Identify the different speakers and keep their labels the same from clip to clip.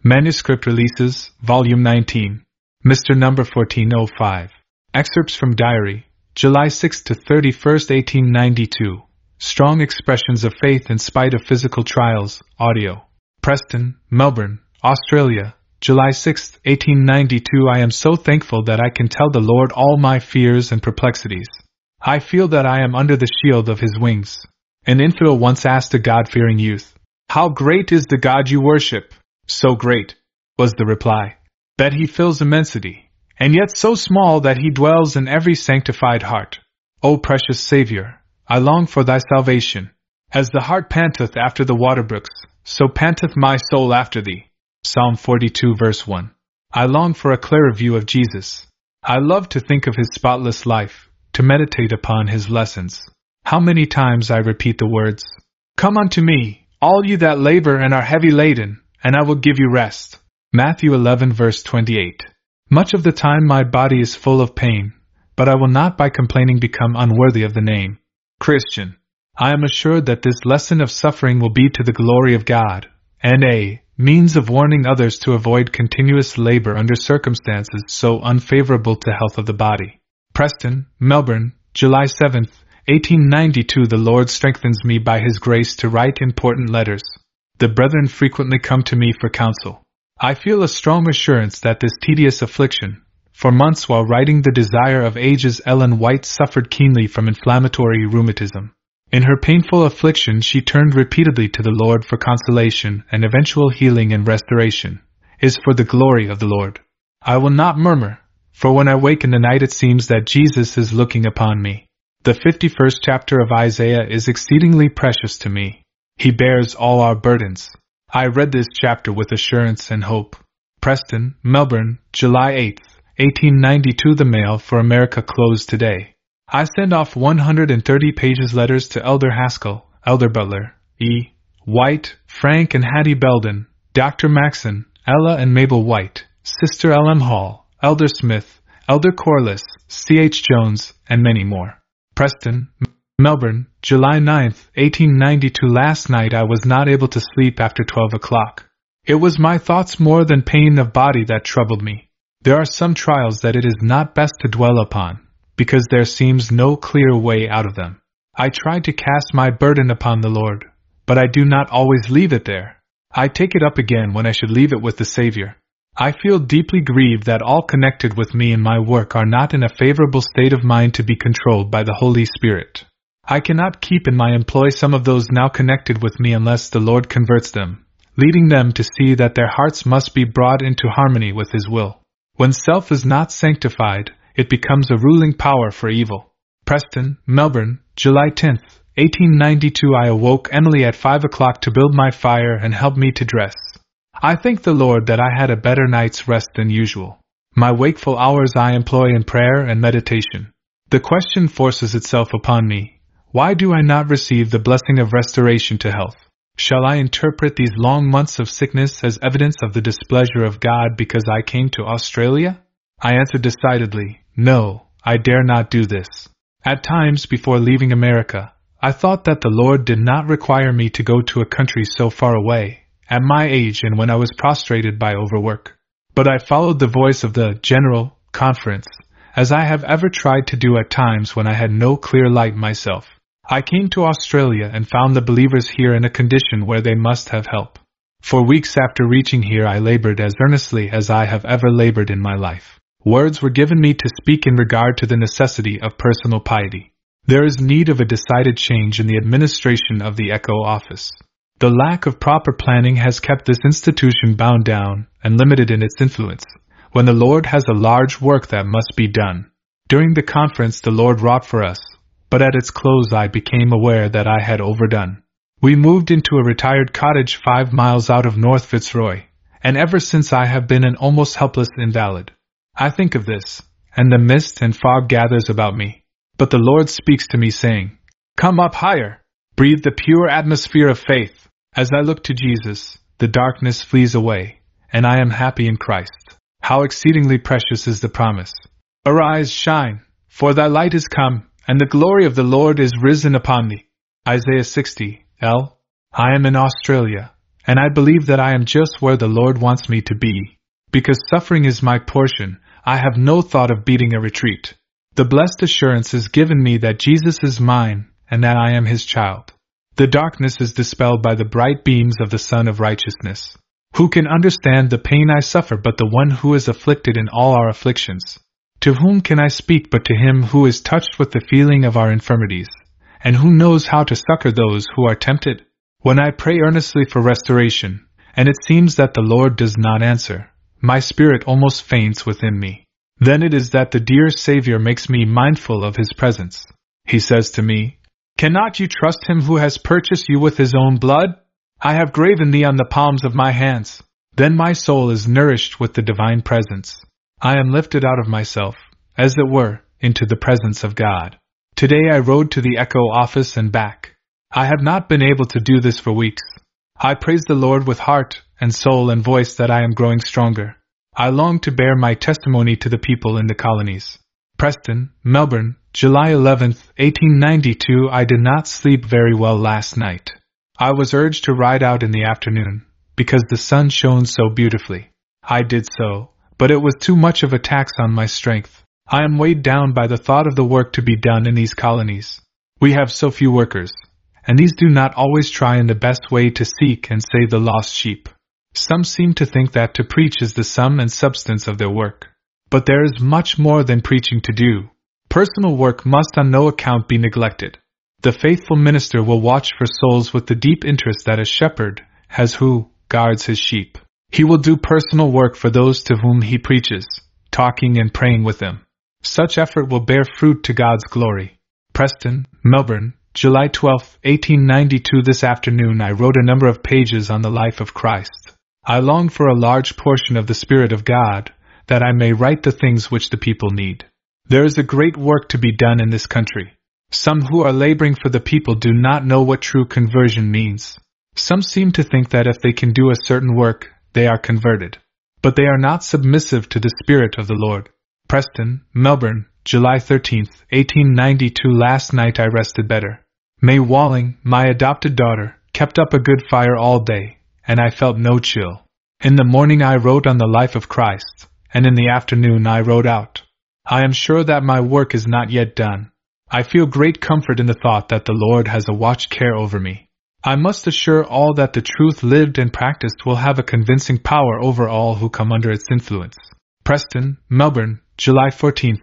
Speaker 1: Manuscript Releases, Volume 19. Mr. Number 1405. Excerpts from Diary, July 6 to 31st, 1892. Strong Expressions of Faith in Spite of Physical Trials, Audio. Preston, Melbourne, Australia, July 6, 1892. I am so thankful that I can tell the Lord all my fears and perplexities. I feel that I am under the shield of His wings. An infidel once asked a God-fearing youth, "How great is the God you worship?" "So great," was the reply, "that He fills immensity, and yet so small that He dwells in every sanctified heart. O precious Saviour, I long for Thy salvation. As the hart panteth after the water brooks, so panteth my soul after Thee." Psalm 42 verse 1. I long for a clearer view of Jesus. I love to think of His spotless life, to meditate upon His lessons. How many times I repeat the words, "Come unto me, all you that labor and are heavy laden, and I will give you rest." Matthew 11 verse 28. Much of the time my body is full of pain, but I will not by complaining become unworthy of the name Christian. I am assured that this lesson of suffering will be to the glory of God, and a means of warning others to avoid continuous labor under circumstances so unfavorable to health of the body. Preston, Melbourne, July 7, 1892. The Lord strengthens me by His grace to write important letters. The brethren frequently come to me for counsel. I feel a strong assurance that this tedious affliction, for months while writing The Desire of Ages, Ellen White suffered keenly from inflammatory rheumatism. In her painful affliction she turned repeatedly to the Lord for consolation, and eventual healing and restoration is for the glory of the Lord. I will not murmur, for when I wake in the night it seems that Jesus is looking upon me. The 51st chapter of Isaiah is exceedingly precious to me. He bears all our burdens. I read this chapter with assurance and hope. Preston, Melbourne, July 8, 1892. The mail for America closed today. I send off 130 pages letters to Elder Haskell, Elder Butler, E. White, Frank and Hattie Belden, Dr. Maxon, Ella and Mabel White, Sister L.M. Hall, Elder Smith, Elder Corliss, C.H. Jones, and many more. Preston, Melbourne, July 9, 1892. Last night I was not able to sleep after 12 o'clock. It was my thoughts more than pain of body that troubled me. There are some trials that it is not best to dwell upon, because there seems no clear way out of them. I try to cast my burden upon the Lord, but I do not always leave it there. I take it up again when I should leave it with the Savior. I feel deeply grieved that all connected with me and my work are not in a favorable state of mind to be controlled by the Holy Spirit. I cannot keep in my employ some of those now connected with me unless the Lord converts them, leading them to see that their hearts must be brought into harmony with His will. When self is not sanctified, it becomes a ruling power for evil. Preston, Melbourne, July 10, 1892. I awoke Emily at 5 o'clock to build my fire and help me to dress. I thank the Lord that I had a better night's rest than usual. My wakeful hours I employ in prayer and meditation. The question forces itself upon me. Why do I not receive the blessing of restoration to health? Shall I interpret these long months of sickness as evidence of the displeasure of God because I came to Australia? I answer decidedly, no, I dare not do this. At times before leaving America, I thought that the Lord did not require me to go to a country so far away, at my age and when I was prostrated by overwork. But I followed the voice of the General Conference, as I have ever tried to do at times when I had no clear light myself. I came to Australia and found the believers here in a condition where they must have help. For weeks after reaching here I labored as earnestly as I have ever labored in my life. Words were given me to speak in regard to the necessity of personal piety. There is need of a decided change in the administration of the Echo Office. The lack of proper planning has kept this institution bound down and limited in its influence, when the Lord has a large work that must be done. During the conference the Lord wrought for us, but at its close I became aware that I had overdone. We moved into a retired cottage 5 miles out of North Fitzroy, and ever since I have been an almost helpless invalid. I think of this, and the mist and fog gathers about me, but the Lord speaks to me saying, "Come up higher, breathe the pure atmosphere of faith." As I look to Jesus, the darkness flees away, and I am happy in Christ. How exceedingly precious is the promise. "Arise, shine, for thy light is come, and the glory of the Lord is risen upon thee." Isaiah 60, L. I am in Australia, and I believe that I am just where the Lord wants me to be. Because suffering is my portion, I have no thought of beating a retreat. The blessed assurance is given me that Jesus is mine, and that I am his child. The darkness is dispelled by the bright beams of the Sun of Righteousness. Who can understand the pain I suffer but the one who is afflicted in all our afflictions? To whom can I speak but to him who is touched with the feeling of our infirmities, and who knows how to succor those who are tempted? When I pray earnestly for restoration, and it seems that the Lord does not answer, my spirit almost faints within me. Then it is that the dear Savior makes me mindful of his presence. He says to me, "Cannot you trust him who has purchased you with his own blood? I have graven thee on the palms of my hands." Then my soul is nourished with the divine presence. I am lifted out of myself, as it were, into the presence of God. Today I rode to the Echo office and back. I have not been able to do this for weeks. I praise the Lord with heart and soul and voice that I am growing stronger. I long to bear my testimony to the people in the colonies. Preston, Melbourne, July 11, 1892. I did not sleep very well last night. I was urged to ride out in the afternoon, because the sun shone so beautifully. I did so, but it was too much of a tax on my strength. I am weighed down by the thought of the work to be done in these colonies. We have so few workers, and these do not always try in the best way to seek and save the lost sheep. Some seem to think that to preach is the sum and substance of their work. But there is much more than preaching to do. Personal work must on no account be neglected. The faithful minister will watch for souls with the deep interest that a shepherd has who guards his sheep. He will do personal work for those to whom he preaches, talking and praying with them. Such effort will bear fruit to God's glory. Preston, Melbourne, July 12, 1892. This afternoon I wrote a number of pages on the life of Christ. I long for a large portion of the Spirit of God, that I may write the things which the people need. There is a great work to be done in this country. Some who are laboring for the people do not know what true conversion means. Some seem to think that if they can do a certain work, they are converted. But they are not submissive to the Spirit of the Lord. Preston, Melbourne, July 13, 1892. Last night I rested better. May Walling, my adopted daughter, kept up a good fire all day, and I felt no chill. In the morning I wrote on the life of Christ, and in the afternoon I wrote out. I am sure that my work is not yet done. I feel great comfort in the thought that the Lord has a watch care over me. I must assure all that the truth lived and practiced will have a convincing power over all who come under its influence. Preston, Melbourne, July 14,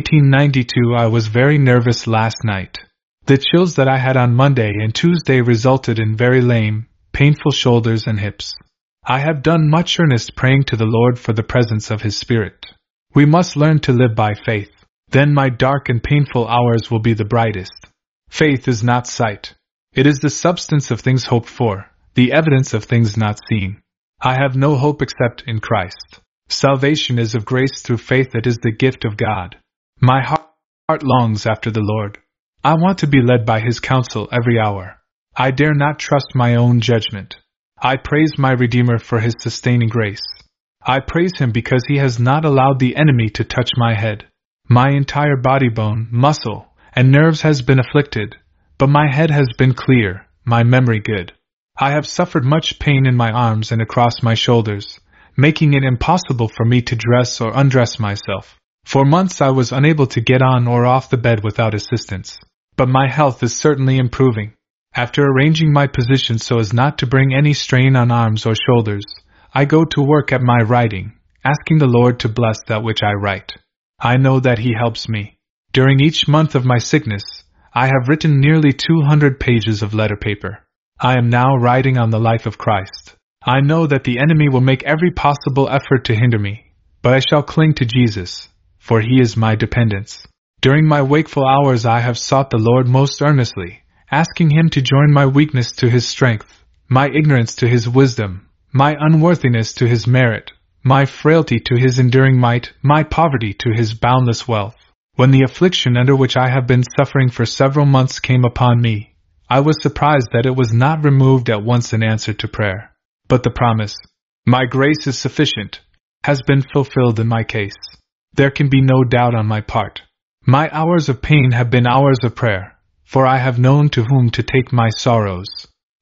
Speaker 1: 1892. I was very nervous last night. The chills that I had on Monday and Tuesday resulted in very lame, painful shoulders and hips. I have done much earnest praying to the Lord for the presence of His Spirit. We must learn to live by faith. Then my dark and painful hours will be the brightest. Faith is not sight. It is the substance of things hoped for, the evidence of things not seen. I have no hope except in Christ. Salvation is of grace through faith. It is the gift of God. My heart longs after the Lord. I want to be led by His counsel every hour. I dare not trust my own judgment. I praise my Redeemer for His sustaining grace. I praise Him because He has not allowed the enemy to touch my head. My entire body, bone, muscle, and nerves has been afflicted, but my head has been clear, my memory good. I have suffered much pain in my arms and across my shoulders, making it impossible for me to dress or undress myself. For months I was unable to get on or off the bed without assistance. But my health is certainly improving. After arranging my position so as not to bring any strain on arms or shoulders, I go to work at my writing, asking the Lord to bless that which I write. I know that He helps me. During each month of my sickness, I have written nearly 200 pages of letter paper. I am now writing on the life of Christ. I know that the enemy will make every possible effort to hinder me, but I shall cling to Jesus, for He is my dependence. During my wakeful hours I have sought the Lord most earnestly, asking Him to join my weakness to His strength, my ignorance to His wisdom, my unworthiness to His merit, my frailty to His enduring might, my poverty to His boundless wealth. When the affliction under which I have been suffering for several months came upon me, I was surprised that it was not removed at once in answer to prayer. But the promise, "My grace is sufficient," has been fulfilled in my case. There can be no doubt on my part. My hours of pain have been hours of prayer, for I have known to whom to take my sorrows.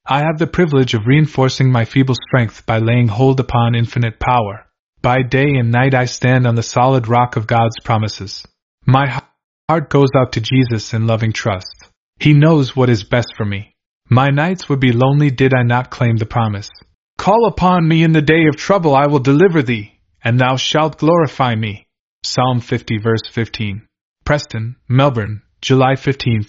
Speaker 1: I have the privilege of reinforcing my feeble strength by laying hold upon infinite power. By day and night I stand on the solid rock of God's promises. My heart goes out to Jesus in loving trust. He knows what is best for me. My nights would be lonely did I not claim the promise. Call upon me in the day of trouble, I will deliver thee, and thou shalt glorify me. Psalm 50 verse 15. Preston, Melbourne, July 15,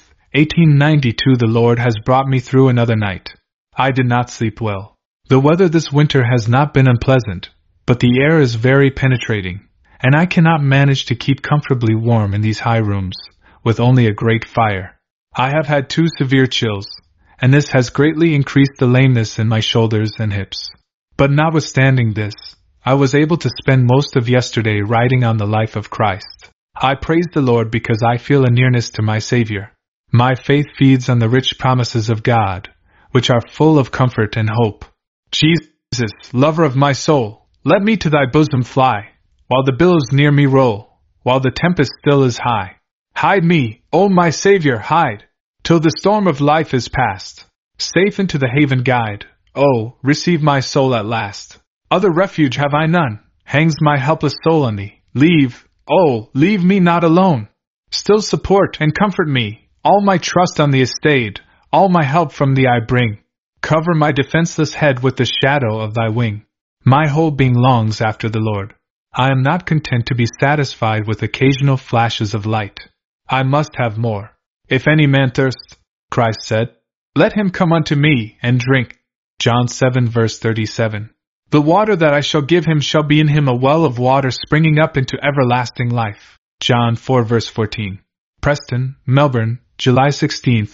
Speaker 1: 1892. The Lord has brought me through another night. I did not sleep well. The weather this winter has not been unpleasant, but the air is very penetrating, and I cannot manage to keep comfortably warm in these high rooms, with only a grate fire. I have had 2 severe chills, and this has greatly increased the lameness in my shoulders and hips. But notwithstanding this, I was able to spend most of yesterday writing on the life of Christ. I praise the Lord because I feel a nearness to my Savior. My faith feeds on the rich promises of God, which are full of comfort and hope. Jesus, lover of my soul, let me to thy bosom fly, while the billows near me roll, while the tempest still is high. Hide me, O my Savior, hide, till the storm of life is past. Safe into the haven guide, oh, receive my soul at last. Other refuge have I none, hangs my helpless soul on thee. Leave, oh, leave me not alone. Still support and comfort me, all my trust on thee is stayed, all my help from thee I bring. Cover my defenseless head with the shadow of thy wing. My whole being longs after the Lord. I am not content to be satisfied with occasional flashes of light. I must have more. If any man thirst, Christ said, let him come unto me and drink. John 7 verse 37. The water that I shall give him shall be in him a well of water springing up into everlasting life. John 4 verse 14. Preston, Melbourne, July 16th,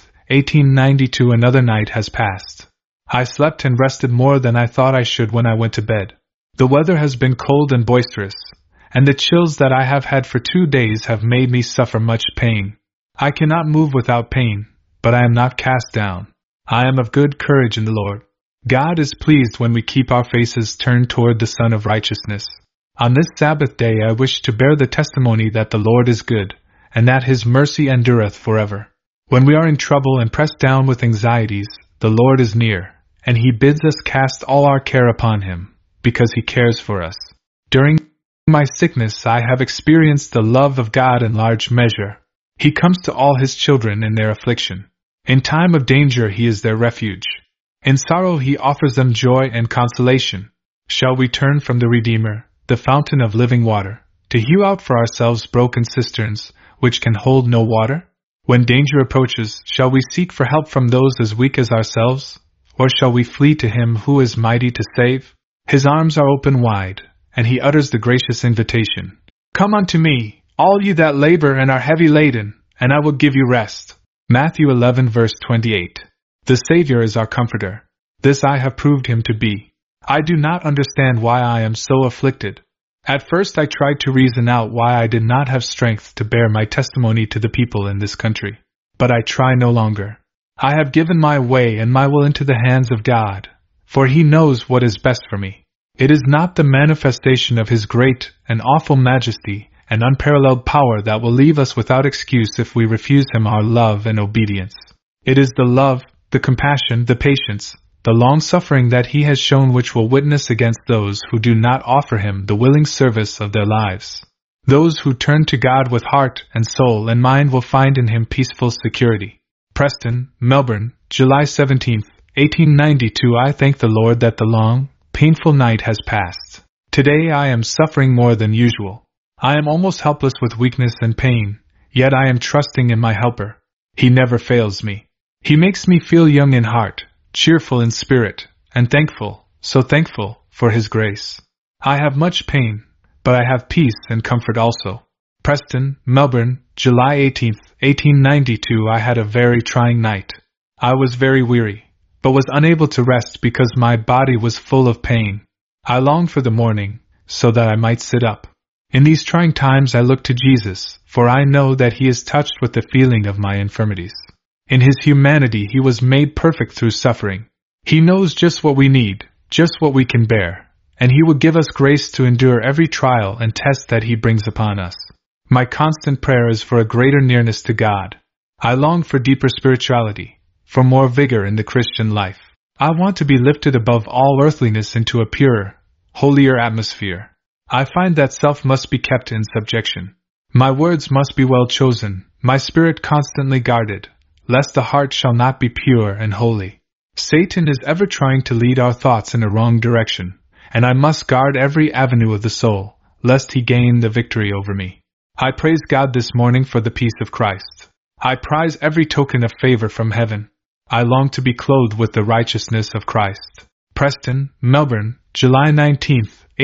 Speaker 1: 1892. Another night has passed. I slept and rested more than I thought I should when I went to bed. The weather has been cold and boisterous, and the chills that I have had for 2 days have made me suffer much pain. I cannot move without pain, but I am not cast down. I am of good courage in the Lord. God is pleased when we keep our faces turned toward the Sun of Righteousness. On this Sabbath day I wish to bear the testimony that the Lord is good, and that His mercy endureth forever. When we are in trouble and pressed down with anxieties, the Lord is near, and He bids us cast all our care upon Him, because He cares for us. During my sickness I have experienced the love of God in large measure. He comes to all His children in their affliction. In time of danger He is their refuge. In sorrow He offers them joy and consolation. Shall we turn from the Redeemer, the fountain of living water, to hew out for ourselves broken cisterns, which can hold no water? When danger approaches, shall we seek for help from those as weak as ourselves? Or shall we flee to Him who is mighty to save? His arms are open wide, and He utters the gracious invitation. Come unto me, all ye that labor and are heavy laden, and I will give you rest. Matthew 11 verse 28. The Savior is our comforter. This I have proved Him to be. I do not understand why I am so afflicted. At first I tried to reason out why I did not have strength to bear my testimony to the people in this country. But I try no longer. I have given my way and my will into the hands of God, for He knows what is best for me. It is not the manifestation of His great and awful majesty and unparalleled power that will leave us without excuse if we refuse Him our love and obedience. It is the love, the compassion, the patience, the long-suffering that He has shown which will witness against those who do not offer Him the willing service of their lives. Those who turn to God with heart and soul and mind will find in Him peaceful security. Preston, Melbourne, July 17, 1892. I thank the Lord that the long, painful night has passed. Today I am suffering more than usual. I am almost helpless with weakness and pain, yet I am trusting in my Helper. He never fails me. He makes me feel young in heart, cheerful in spirit, and thankful, so thankful, for His grace. I have much pain, but I have peace and comfort also. Preston, Melbourne, July 18, 1892. I had a very trying night. I was very weary, but was unable to rest because my body was full of pain. I longed for the morning, so that I might sit up. In these trying times I look to Jesus, for I know that He is touched with the feeling of my infirmities. In His humanity He was made perfect through suffering. He knows just what we need, just what we can bear, and He will give us grace to endure every trial and test that He brings upon us. My constant prayer is for a greater nearness to God. I long for deeper spirituality, for more vigor in the Christian life. I want to be lifted above all earthliness into a purer, holier atmosphere. I find that self must be kept in subjection. My words must be well chosen, my spirit constantly guarded, lest the heart shall not be pure and holy. Satan is ever trying to lead our thoughts in a wrong direction, and I must guard every avenue of the soul, lest he gain the victory over me. I praise God this morning for the peace of Christ. I prize every token of favor from heaven. I long to be clothed with the righteousness of Christ. Preston, Melbourne, July 19,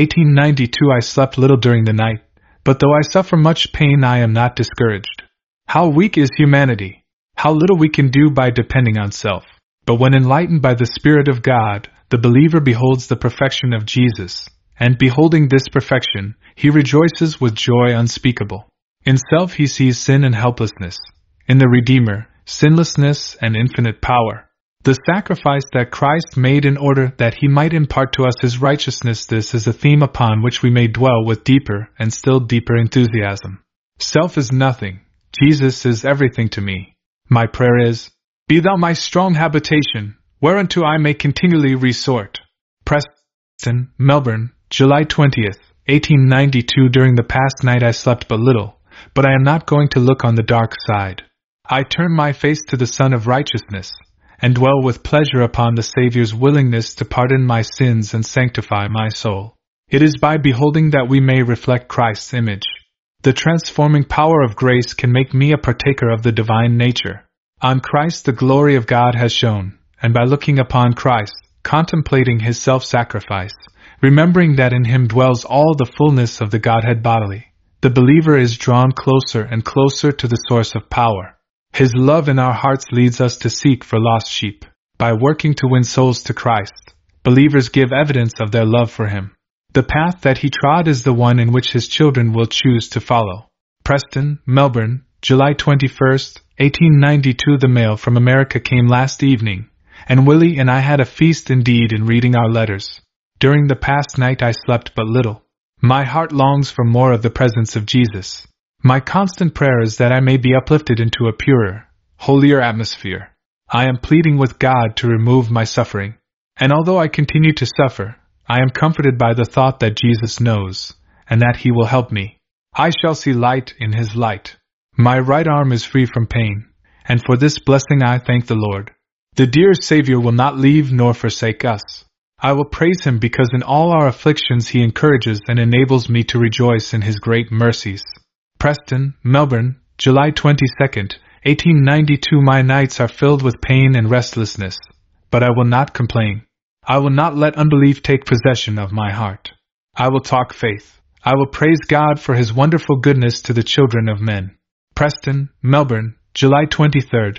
Speaker 1: 1892. I slept little during the night, but though I suffer much pain, I am not discouraged. How weak is humanity! How little we can do by depending on self. But when enlightened by the Spirit of God, the believer beholds the perfection of Jesus, and beholding this perfection, he rejoices with joy unspeakable. In self he sees sin and helplessness. In the Redeemer, sinlessness and infinite power. The sacrifice that Christ made in order that he might impart to us his righteousness, this is a theme upon which we may dwell with deeper and still deeper enthusiasm. Self is nothing. Jesus is everything to me. My prayer is, be thou my strong habitation, whereunto I may continually resort. Preston, Melbourne, July 20th, 1892. During the past night I slept but little, but I am not going to look on the dark side. I turn my face to the Son of Righteousness, and dwell with pleasure upon the Saviour's willingness to pardon my sins and sanctify my soul. It is by beholding that we may reflect Christ's image. The transforming power of grace can make me a partaker of the divine nature. On Christ the glory of God has shone, and by looking upon Christ, contemplating his self-sacrifice, remembering that in him dwells all the fullness of the Godhead bodily, the believer is drawn closer and closer to the source of power. His love in our hearts leads us to seek for lost sheep. By working to win souls to Christ, believers give evidence of their love for him. The path that he trod is the one in which his children will choose to follow. Preston, Melbourne, July 21st, 1892. The mail from America came last evening, and Willie and I had a feast indeed in reading our letters. During the past night I slept but little. My heart longs for more of the presence of Jesus. My constant prayer is that I may be uplifted into a purer, holier atmosphere. I am pleading with God to remove my suffering. And although I continue to suffer, I am comforted by the thought that Jesus knows, and that he will help me. I shall see light in his light. My right arm is free from pain, and for this blessing I thank the Lord. The dear Savior will not leave nor forsake us. I will praise him because in all our afflictions he encourages and enables me to rejoice in his great mercies. Preston, Melbourne, July 22nd, 1892. My nights are filled with pain and restlessness, but I will not complain. I will not let unbelief take possession of my heart. I will talk faith. I will praise God for his wonderful goodness to the children of men. Preston, Melbourne, July 23rd,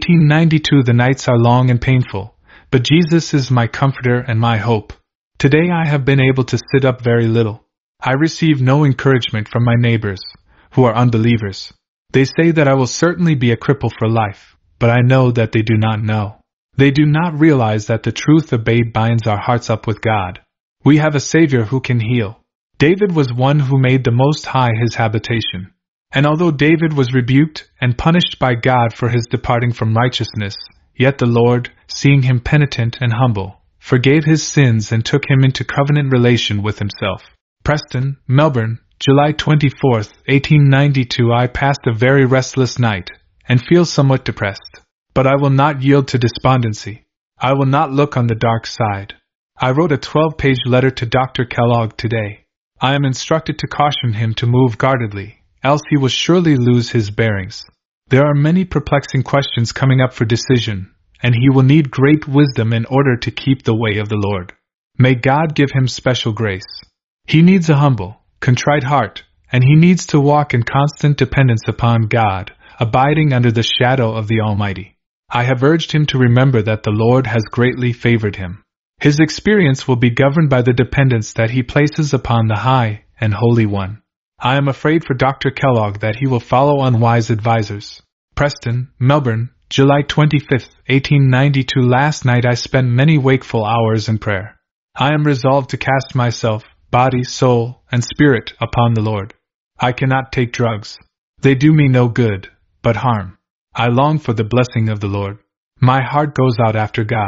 Speaker 1: 1892. The nights are long and painful, but Jesus is my comforter and my hope. Today I have been able to sit up very little. I receive no encouragement from my neighbors, who are unbelievers. They say that I will certainly be a cripple for life, but I know that they do not know. They do not realize that the truth obeyed binds our hearts up with God. We have a Savior who can heal. David was one who made the Most High his habitation. And although David was rebuked and punished by God for his departing from righteousness, yet the Lord, seeing him penitent and humble, forgave his sins and took him into covenant relation with himself. Preston, Melbourne, July 24th, 1892. I passed a very restless night, and feel somewhat depressed. But I will not yield to despondency. I will not look on the dark side. I wrote a 12-page letter to Dr. Kellogg today. I am instructed to caution him to move guardedly, else he will surely lose his bearings. There are many perplexing questions coming up for decision, and he will need great wisdom in order to keep the way of the Lord. May God give him special grace. He needs a humble, contrite heart, and he needs to walk in constant dependence upon God, abiding under the shadow of the Almighty. I have urged him to remember that the Lord has greatly favored him. His experience will be governed by the dependence that he places upon the High and Holy One. I am afraid for Dr. Kellogg that he will follow unwise advisers. Preston, Melbourne, July 25th, 1892. Last night I spent many wakeful hours in prayer. I am resolved to cast myself, body, soul, and spirit, upon the Lord. I cannot take drugs. They do me no good, but harm. I long for the blessing of the Lord. My heart goes out after God.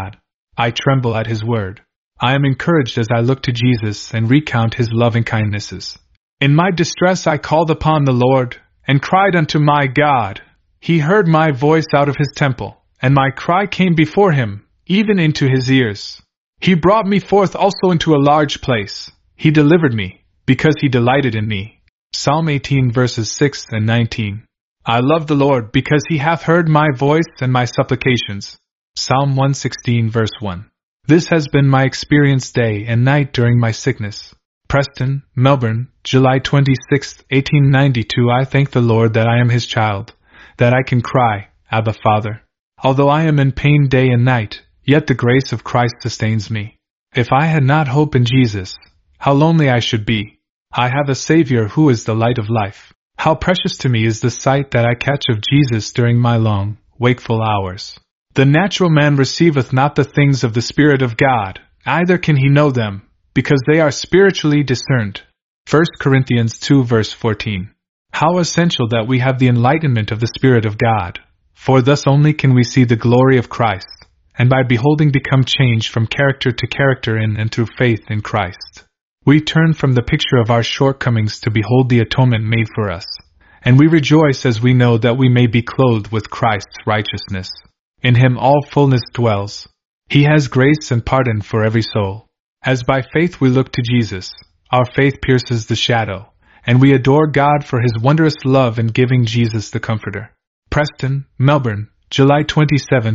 Speaker 1: I tremble at his word. I am encouraged as I look to Jesus and recount his loving kindnesses. In my distress I called upon the Lord, and cried unto my God. He heard my voice out of his temple, and my cry came before him, even into his ears. He brought me forth also into a large place. He delivered me, because he delighted in me. Psalm 18 verses 6 and 19. I love the Lord because he hath heard my voice and my supplications. Psalm 116 verse 1. This has been my experience day and night during my sickness. Preston, Melbourne, July 26, 1892. I thank the Lord that I am his child, that I can cry, Abba Father. Although I am in pain day and night, yet the grace of Christ sustains me. If I had not hope in Jesus, how lonely I should be. I have a Savior who is the light of life. How precious to me is the sight that I catch of Jesus during my long, wakeful hours. The natural man receiveth not the things of the Spirit of God, neither can he know them, because they are spiritually discerned. 1 Corinthians 2 verse 14. How essential that we have the enlightenment of the Spirit of God, for thus only can we see the glory of Christ, and by beholding become changed from character to character in and through faith in Christ. We turn from the picture of our shortcomings to behold the atonement made for us, and we rejoice as we know that we may be clothed with Christ's righteousness. In him all fullness dwells. He has grace and pardon for every soul. As by faith we look to Jesus, our faith pierces the shadow, and we adore God for his wondrous love in giving Jesus the Comforter. Preston, Melbourne, July 27,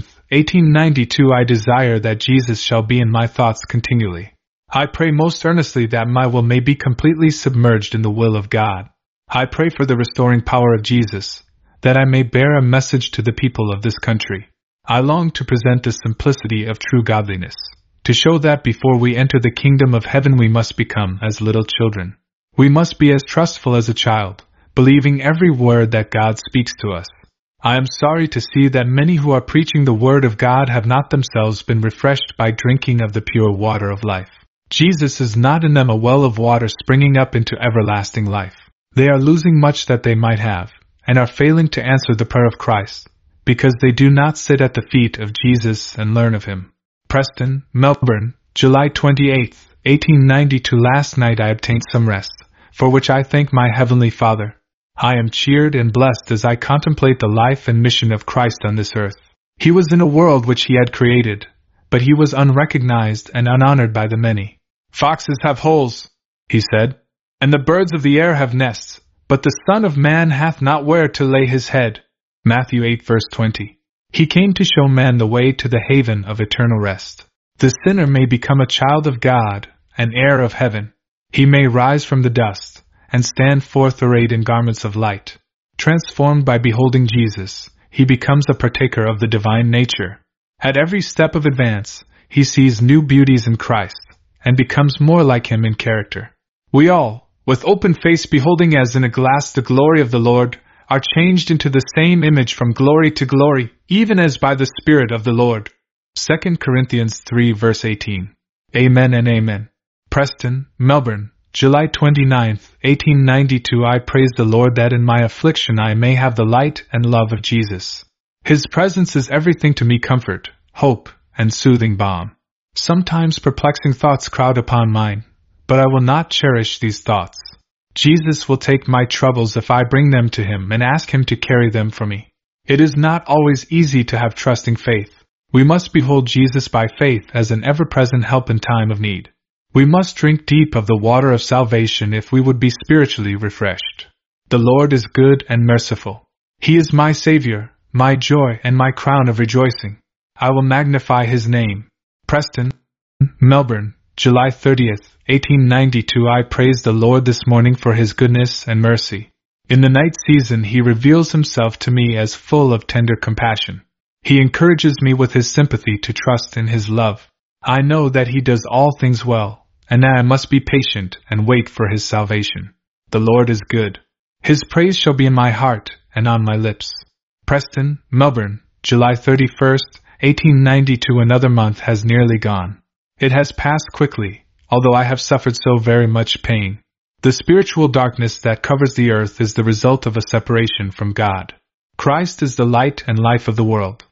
Speaker 1: 1892. I desire that Jesus shall be in my thoughts continually. I pray most earnestly that my will may be completely submerged in the will of God. I pray for the restoring power of Jesus, that I may bear a message to the people of this country. I long to present the simplicity of true godliness, to show that before we enter the kingdom of heaven we must become as little children. We must be as trustful as a child, believing every word that God speaks to us. I am sorry to see that many who are preaching the word of God have not themselves been refreshed by drinking of the pure water of life. Jesus is not in them a well of water springing up into everlasting life. They are losing much that they might have, and are failing to answer the prayer of Christ, because they do not sit at the feet of Jesus and learn of him. Preston, Melbourne, July 28, 1892. Last night I obtained some rest, for which I thank my Heavenly Father. I am cheered and blessed as I contemplate the life and mission of Christ on this earth. He was in a world which he had created, but he was unrecognized and unhonored by the many. Foxes have holes, he said, and the birds of the air have nests, but the Son of Man hath not where to lay his head. Matthew 8 verse 20. He came to show man the way to the haven of eternal rest. The sinner may become a child of God, an heir of heaven. He may rise from the dust, and stand forth arrayed in garments of light. Transformed by beholding Jesus, he becomes a partaker of the divine nature. At every step of advance, he sees new beauties in Christ, and becomes more like him in character. We all, with open face beholding as in a glass the glory of the Lord, are changed into the same image from glory to glory, even as by the Spirit of the Lord. 2 Corinthians 3 verse 18. Amen and amen. Preston, Melbourne, July 29, 1892. I praise the Lord that in my affliction I may have the light and love of Jesus. His presence is everything to me, comfort, hope, and soothing balm. Sometimes perplexing thoughts crowd upon mine, but I will not cherish these thoughts. Jesus will take my troubles if I bring them to him and ask him to carry them for me. It is not always easy to have trusting faith. We must behold Jesus by faith as an ever-present help in time of need. We must drink deep of the water of salvation if we would be spiritually refreshed. The Lord is good and merciful. He is my Savior, my joy and my crown of rejoicing. I will magnify his name. Preston, Melbourne, July 30th, 1892. I praise the Lord this morning for his goodness and mercy. In the night season he reveals himself to me as full of tender compassion. He encourages me with his sympathy to trust in his love. I know that he does all things well, and that I must be patient and wait for his salvation. The Lord is good. His praise shall be in my heart and on my lips. Preston, Melbourne, July 31st, 1892. Another month has nearly gone. It has passed quickly, although I have suffered so very much pain. The spiritual darkness that covers the earth is the result of a separation from God. Christ is the light and life of the world.